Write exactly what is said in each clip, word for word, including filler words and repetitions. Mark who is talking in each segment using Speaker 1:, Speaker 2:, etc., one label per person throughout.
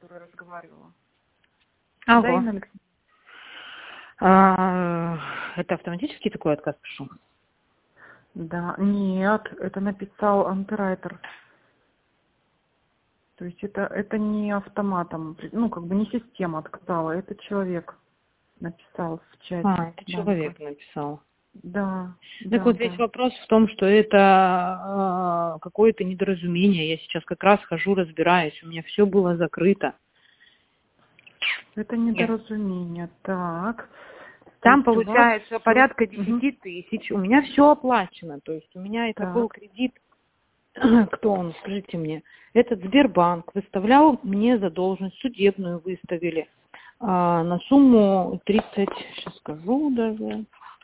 Speaker 1: которой разговаривала.
Speaker 2: Алло.
Speaker 1: Да, Инна Алексеевна?
Speaker 2: А, это автоматически такой отказ пишу?
Speaker 1: Да, нет, это написал антирайтер. То есть это, это не автоматом, ну, как бы не система отказала, это человек написал в чате
Speaker 2: А, это
Speaker 1: банка.
Speaker 2: человек написал.
Speaker 1: Да,
Speaker 2: Так
Speaker 1: да,
Speaker 2: вот,
Speaker 1: да.
Speaker 2: весь вопрос в том, что это э, какое-то недоразумение. Я сейчас как раз хожу, разбираюсь. У меня все было закрыто.
Speaker 1: Это
Speaker 2: Нет.
Speaker 1: недоразумение. Так. То
Speaker 2: Там
Speaker 1: есть у вас
Speaker 2: получается
Speaker 1: всё...
Speaker 2: порядка
Speaker 1: Мгм.
Speaker 2: десять тысяч. У меня все оплачено. То есть у меня это был
Speaker 1: Так.
Speaker 2: кредит. Кто он, скажите мне? Этот Сбербанк выставлял мне задолженность, судебную выставили а, на сумму тридцать, сейчас скажу даже.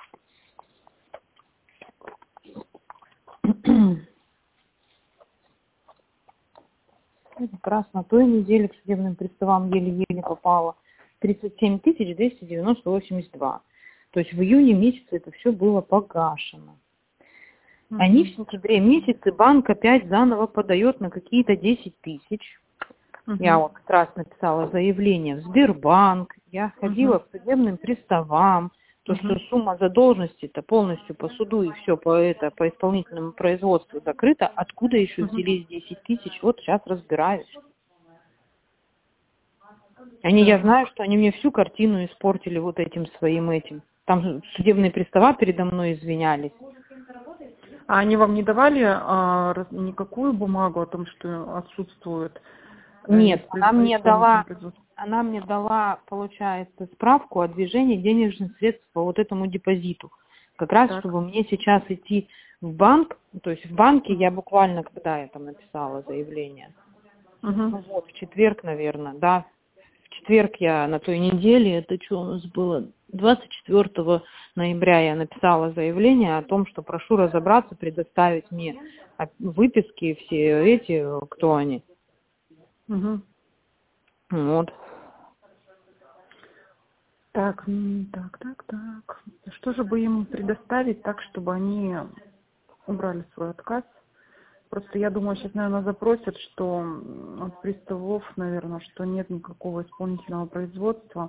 Speaker 2: Как раз на той неделе к судебным приставам еле-еле попало тридцать семь тысяч двести девяносто восемьдесят два. То есть в июне месяце это все было погашено. Они в
Speaker 1: Угу.
Speaker 2: сентябре месяце банк опять заново подает на какие-то десять тысяч. Я
Speaker 1: Угу.
Speaker 2: вот как раз написала заявление в Сбербанк, я ходила
Speaker 1: Угу.
Speaker 2: к судебным приставам, то, что
Speaker 1: Угу.
Speaker 2: сумма задолженности-то полностью по суду и все по, это, по исполнительному производству закрыто, откуда еще
Speaker 1: Угу.
Speaker 2: взялись десять тысяч, вот сейчас разбираюсь. Они, я
Speaker 1: Так.
Speaker 2: знаю, что они мне всю картину испортили вот этим своим этим. Там же судебные пристава передо мной извинялись.
Speaker 1: А они вам не давали а, раз- никакую бумагу о том, что отсутствует э,
Speaker 2: Нет,
Speaker 1: исп-
Speaker 2: она мне
Speaker 1: исполнительное
Speaker 2: дала,
Speaker 1: производство?
Speaker 2: она мне дала, получается, справку о движении денежных средств по вот этому депозиту. Как раз,
Speaker 1: Так.
Speaker 2: чтобы мне сейчас идти в банк, то есть в банке я буквально, когда я там написала заявление,
Speaker 1: Угу.
Speaker 2: ну вот, в четверг, наверное, да, в четверг я на той неделе, это что у нас было, двадцать четвёртого ноября я написала заявление о том, что прошу разобраться, предоставить мне выписки все эти, кто они.
Speaker 1: Угу.
Speaker 2: Вот.
Speaker 1: Так, м, так, так, так. Что же бы им предоставить так, чтобы они убрали свой отказ? Просто я думаю, сейчас, наверное, запросят, что м, от приставов, наверное, что нет никакого исполнительного производства.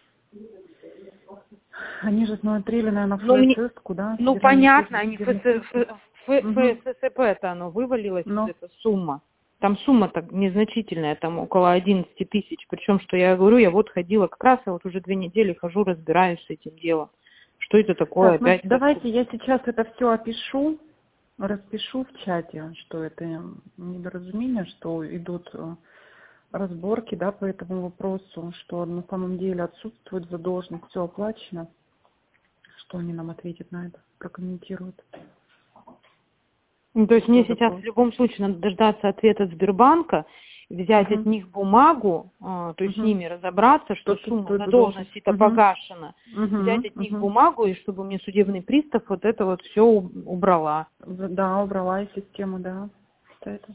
Speaker 1: Они же смотрели, наверное,
Speaker 2: Ну, мне,
Speaker 1: ФСС-ку, да,
Speaker 2: ну
Speaker 1: Федеральную
Speaker 2: понятно,
Speaker 1: службу
Speaker 2: они
Speaker 1: судебных
Speaker 2: ФС,
Speaker 1: приставов. Угу.
Speaker 2: ФССП-то оно вывалилось, вот
Speaker 1: Ну,
Speaker 2: эта сумма. Там сумма-то незначительная, там около одиннадцати тысяч. Причем, что я говорю, я вот ходила, как раз я вот уже две недели хожу, разбираюсь с этим делом. Что это такое
Speaker 1: так, значит,
Speaker 2: опять?
Speaker 1: давайте я сейчас это все опишу, распишу в чате, что это недоразумение, что идут э, разборки, да, по этому вопросу, что на самом деле отсутствует задолженность, все оплачено. Что они нам ответят на это, прокомментируют.
Speaker 2: Ну, то есть мне
Speaker 1: Что
Speaker 2: сейчас
Speaker 1: запрос?
Speaker 2: в любом случае надо дождаться ответа от Сбербанка, взять от
Speaker 1: Угу.
Speaker 2: них бумагу, а, то есть с
Speaker 1: Угу.
Speaker 2: ними разобраться,
Speaker 1: Что
Speaker 2: что сумма
Speaker 1: отсутствует задолженность.
Speaker 2: задолженности-то
Speaker 1: Угу.
Speaker 2: погашена, взять
Speaker 1: Угу.
Speaker 2: от них
Speaker 1: Угу.
Speaker 2: бумагу, и чтобы мне судебный пристав вот это вот все убрала.
Speaker 1: Да, убрала из системы, да. Что это?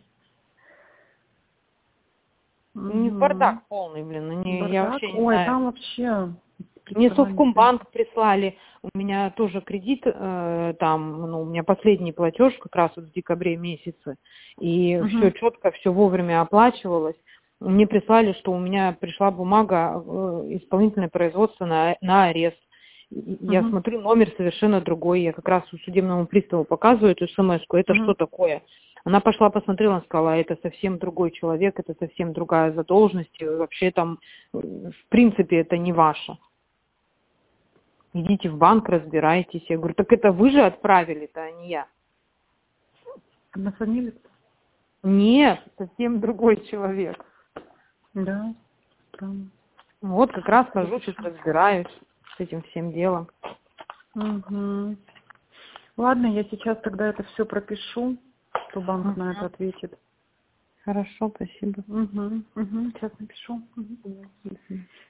Speaker 2: Не в
Speaker 1: Угу.
Speaker 2: бардак полный, блин, они, я
Speaker 1: Бардак.
Speaker 2: вообще не
Speaker 1: Ой,
Speaker 2: знаю.
Speaker 1: там вообще
Speaker 2: Мне
Speaker 1: приставами связь.
Speaker 2: Совкомбанк прислали, у меня тоже кредит, э, там, ну, у меня последний платеж как раз вот в декабре месяце, и все
Speaker 1: Угу.
Speaker 2: четко, все вовремя оплачивалось. Мне прислали, что у меня пришла бумага, э, исполнительное производство на, на арест. И Я
Speaker 1: Угу.
Speaker 2: смотрю, номер совершенно другой, я как раз судебному приставу показываю эту смс-ку, это что
Speaker 1: Угу.
Speaker 2: такое? Она пошла, посмотрела, сказала, это совсем другой человек, это совсем другая задолженность, и вообще там, э, в принципе, это не ваше. Идите в банк, разбирайтесь. Я говорю, так это вы же отправили-то, а не я.
Speaker 1: Однофамилец?
Speaker 2: Нет, совсем другой человек.
Speaker 1: Да. Странно.
Speaker 2: Вот как раз хожу, сейчас
Speaker 1: Запишу.
Speaker 2: разбираюсь с этим всем делом.
Speaker 1: Угу. Ладно, я сейчас тогда это все пропишу, что банк на это
Speaker 2: Мгм.
Speaker 1: ответит.
Speaker 2: Хорошо, спасибо.
Speaker 1: Угу. Угу. Сейчас напишу. Угу.
Speaker 2: Мгм.